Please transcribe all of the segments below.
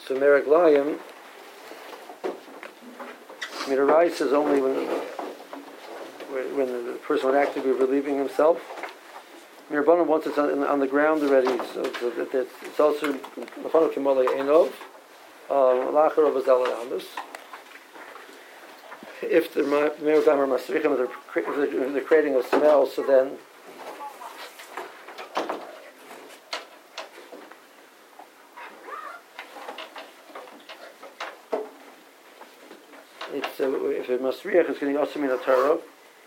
So Meraglayim, Mirarais is only when the person would actually be relieving himself. Mirabbanan, once it's on the ground already, so that it's also Lefanu Kimole Einov, Lachar of Azalamus. If the Meraglayim are Masrichim, they're creating a smell, so then it's if it Masriach, it's going to also mean a Torah.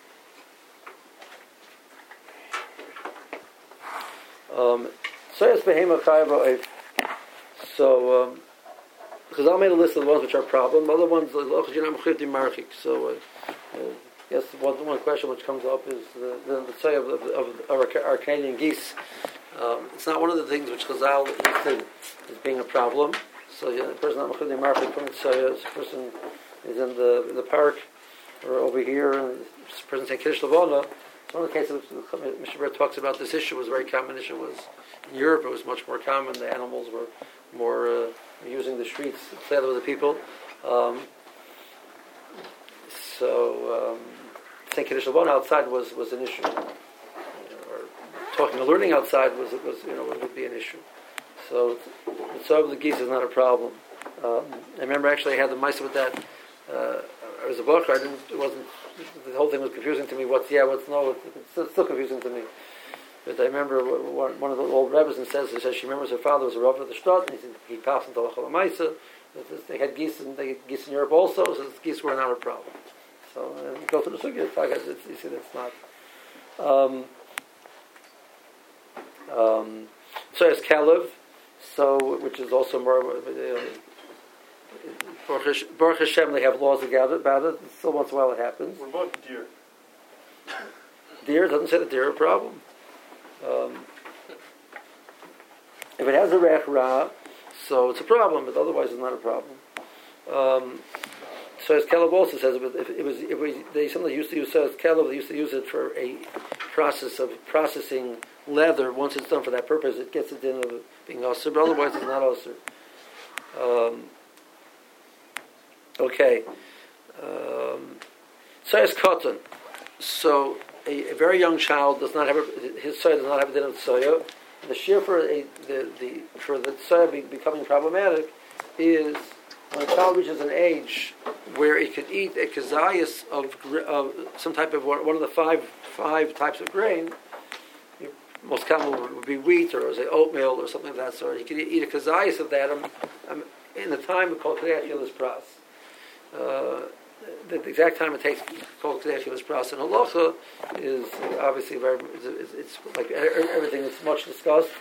So Chazal made a list of the ones which are problem. Other ones, so yes, one question which comes up is the say of Arcadian geese. It's not one of the things which Chazal listed as being a problem. So the person not mechid marchik from the person is in the park or over here, and this person saying Kiddush Levana. One of the cases Mishnah talks about this issue was a very common issue. Was in Europe, it was much more common. The animals were more using the streets together with the people. Saying Kiddush Levana outside was an issue, or talking or learning outside would be an issue. So the tzov of the geese is not a problem. I remember actually I had the mice with that. As a book, the whole thing was confusing to me. What's yeah, what's no? It's still confusing to me. But I remember one of the old rabbis says she remembers her father was a rabbi of the Shtad, and he passed into Lachal Maisa. They had geese in Europe also, so the geese were not a problem. So go to the sugya. You see, that's not. So as Kalev, which is also more. Baruch Hashem, they have laws about it. Still, once in a while, it happens. What about deer? Deer doesn't say that deer are a problem. If it has a reich ra, so it's a problem, but otherwise, it's not a problem. So as Caleb also says, they sometimes used to use as Caleb. They used to use it for a process of processing leather. Once it's done for that purpose, it gets it in of being osir, but otherwise, it's not osir. Okay. Sayas Katan. So a very young child does not have his soya does not have a din of soya. The shear for the soya becoming problematic is when a child reaches an age where it could eat a kazayas of some type of one of the five types of grain. Most common would be wheat or say oatmeal or something of that sort. He could eat a kazayas of that in the time called Kedei Pras. The exact time it takes called Kedei Pras in halacha is obviously it's like everything that's much discussed.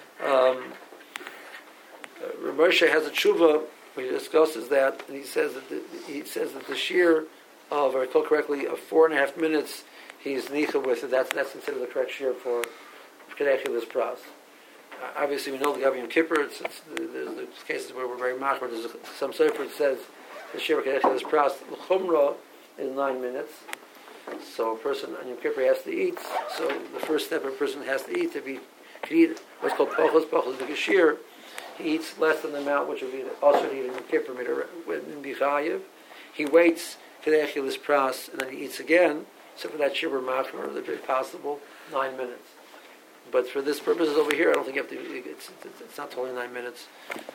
Moshe has a tshuva where he discusses that, and he says that the shear of, or I recall correctly, of 4.5 minutes he's nicha with it. That's considered the correct shear for Kedei Pras. Obviously, we know the Gabi Yom Kippur. There's cases where we're very machmir. There's some sefer that says the shir Kedei Pras l'chumra is 9 minutes. So a person on Yom Kippur has to eat. So the first step a person has to eat, if he can eat what's called pachos the geshir, he eats less than the amount which would be also eaten in Yom Kippur in bichayev. He waits Kedei Pras and then he eats again. So for that shibur machmir, if possible, 9 minutes. But for this purposes over here, I don't think you have to. It's not totally 9 minutes.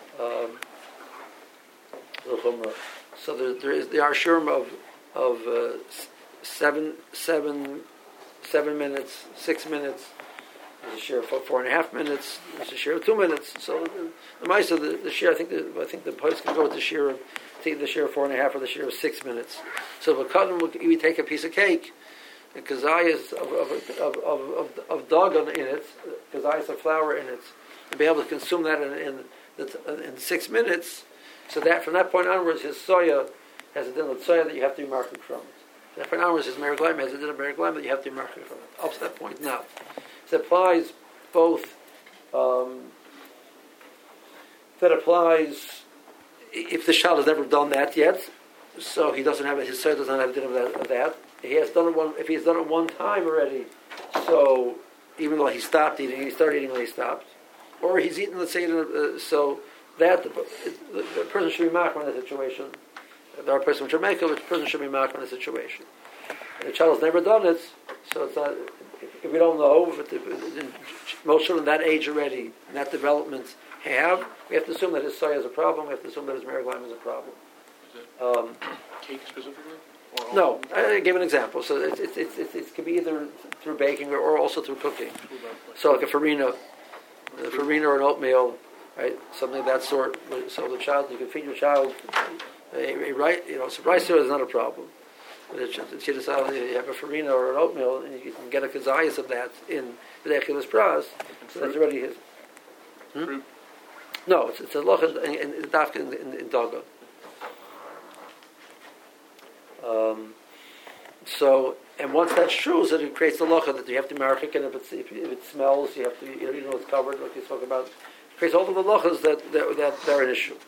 So there are shurim of 7 minutes, 6 minutes. There's a share of 4.5 minutes. There's a share of 2 minutes. So the mice of the share, I think the post can go with the share of 4.5 or the share of 6 minutes. So if a cotton we take a piece of cake. And kazayas of dagan in it, kazayas of flour in it, and be able to consume that in 6 minutes. So that from that point onwards, his soya has a din of soya that you have to be marking from it. From that point onwards, his meriglaim has a din of meriglaim that you have to be marking from it. Up to that point now, so it applies both. That applies if the child has never done that yet, so he doesn't have his soya does not have a din of that. He has done it if he's done it one time already, so even though he stopped eating, he started eating when he stopped, or he's eaten, let's say, so that the person should be makar in that situation. There are person which are maker, which person should be makar in the situation. And the child has never done it, so it's not. If we don't know, most children that age already, in that development, we have to assume that his soy has a problem. We have to assume that his meriglaim is a problem. Cake specifically? No, I gave an example. So it can be either through baking or also through cooking. So like a farina or an oatmeal, right? Something of that sort. So the child, you can feed your child so rice cereal is not a problem. But you have a farina or an oatmeal, and you can get a kazayas of that in the Echilas Pras. So that's already his. Fruit? No, it's a loch in Dafka in Daga. So, and once that's true, so it creates the locha that you have to market, and if it smells, you have to it's covered, like you spoke about. It creates all of the lochas that are an issue.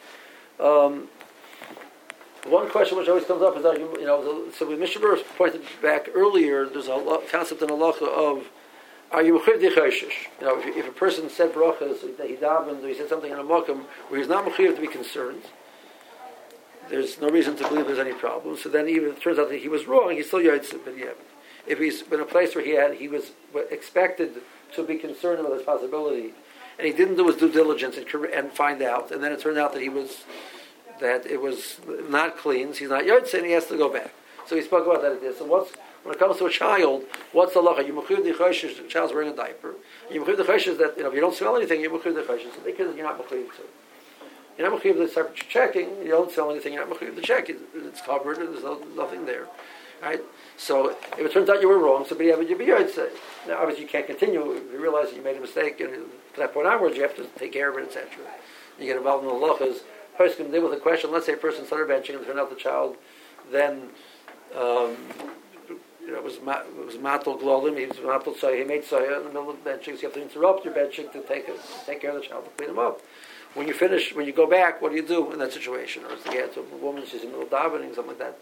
One question which always comes up is that so when Mishnah pointed back earlier, there's a concept in halacha of are you mechuyev d'choshish? If a person said brachas that he davened or he said something in a makom where he's not mechuyev to be concerned, there's no reason to believe there's any problem. So then, even if it turns out that he was wrong, he's still yotze. But yeah, if he's in a place where he was expected to be concerned about this possibility, and he didn't do his due diligence and find out, and then it turned out that it was not clean, so he's not yotze, and he has to go back. So he spoke about that idea. So when it comes to a child, what's the lacha? You mechuyev d'choshish. The child's wearing a diaper. You mechuyev d'choshish that if you don't smell anything, you mechuyev d'choshish. So because you're not mechuyev to. You're not mechuyev to start checking. You don't smell anything. You're not mechuyev to check. It's covered, and there's nothing there, right? So if it turns out you were wrong, so you be yotze. Now obviously you can't continue. If you realize that you made a mistake, and from that point onwards you have to take care of it, etc. You get involved in the halachas. Person can deal with a question. Let's say a person started benching and turned out the child then it was matal glolim. He was matal soya. He made soya in the middle of benching. So you have to interrupt your benching to take care of the child to clean him up. When you finish, when you go back, what do you do in that situation? Or if a woman, she's in the middle of davening, something like that.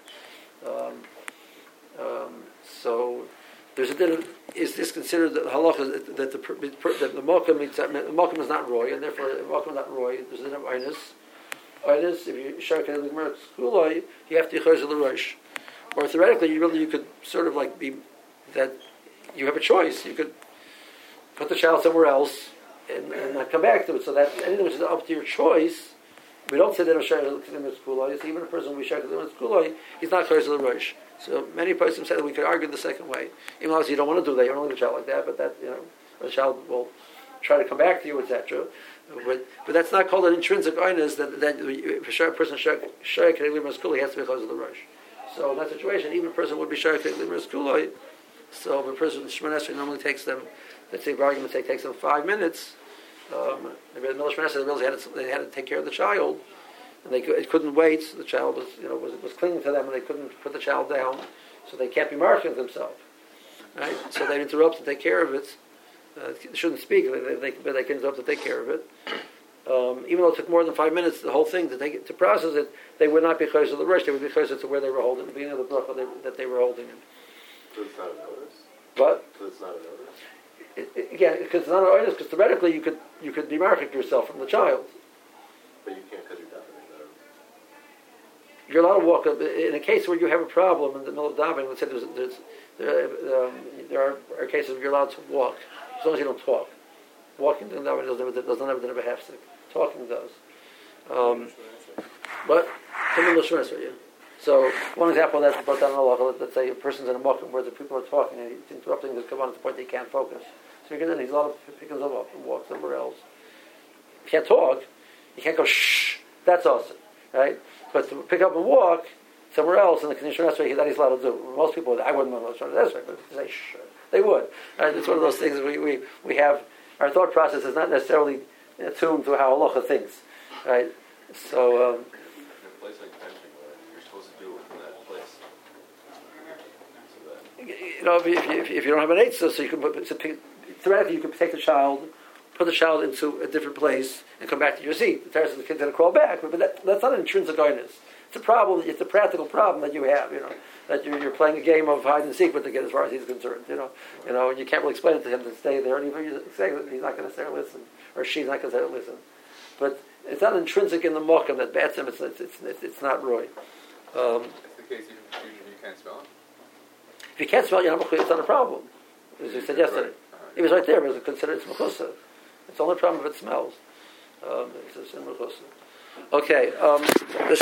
So there's a bit. Is this considered the halacha that the mokum is not roy, and therefore the mokum is not roy? There's a inus. If you share the school, you have to yichaz the rosh. Or theoretically, you could sort of like be that you have a choice. You could put the child somewhere else and not come back to it. So that anything which is up to your choice, we don't say that a share the school. Even a person we share the school, he's not yichaz the rosh. So many persons say that we could argue the second way. Even though you don't want to do that, you don't leave a child like that, but that the child will try to come back to you, etc. But that's not called an intrinsic oinus that if a person shayek kedei school, he has to be close to the rosh. So in that situation, even a person would be shayek kedei school. So if a person Shemona Esrei normally takes them, let's say for argument's sake, takes them 5 minutes. Maybe the middle of Shemona Esrei they had to take care of the child, and it couldn't wait. The child was clinging to them, and they couldn't put the child down, so they can't be marking themselves. Right? So they interrupt and take care of it. They shouldn't speak, but they can interrupt to take care of it. Even though it took more than 5 minutes, the whole thing to process it, they would not be chayes of the rush. They would be chayes to where they were holding the beginning of the bracha that they were holding it. So it's not a notice. What? So it's not a notice. Again, because it's not a notice. Because theoretically, you could demarcate yourself from the child. But you can't because you're davening. You're allowed to walk up in a case where you have a problem in the middle of davening. Let's say there are cases where you're allowed to walk. As long as you don't talk. Walking doesn't have a half stick. Talking does. But so one example that's brought down in Allah, let's say a person's in a mokum where the people are talking and he's interrupting this come on to the point they can't focus. So he's allowed to pick himself up and walk somewhere else. You can't talk, you can't go shh, that's awesome. Right? But to pick up and walk somewhere else in the condition that he's allowed to do. Most people, I wouldn't want to try this way, but if they say shh, they would. Right? It's one of those things we have. Our thought process is not necessarily attuned to how halacha thinks, right? So. In a place like benching, where you're supposed to do it in that place. So if you don't have an eitzah, so you can theoretically you can take the child, put the child into a different place, and come back to your seat. The parents of the kid's going to crawl back, but that's not an intrinsic guidance. It's a problem. It's a practical problem that you have. That you're playing a game of hide and seek with the kid as far as he's concerned. And you can't really explain it to him to stay there, and even you say that he's not going to necessarily listen, or she's not going to necessarily listen. But it's not intrinsic in the mokum that bats him. It's not roy. If the case, you can't smell it. If you can't smell it, it's not a problem. As we said yesterday, it was right there. But it's considered it's mechusa. It's the only problem if it smells. It's in mechusa. Okay.